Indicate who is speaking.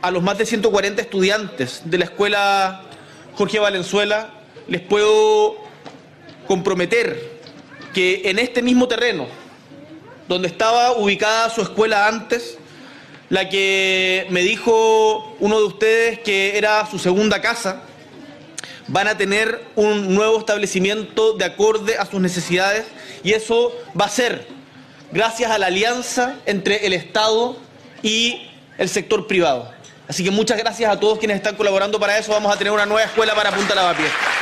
Speaker 1: a los más de 140 estudiantes de la escuela Jorge Valenzuela les puedo comprometer que en este mismo terreno, donde estaba ubicada su escuela antes, la que me dijo uno de ustedes que era su segunda casa, van a tener un nuevo establecimiento de acorde a sus necesidades, y eso va a ser gracias a la alianza entre el Estado y el sector privado. Así que muchas gracias a todos quienes están colaborando para eso. Vamos a tener una nueva escuela para Punta Lavapiés.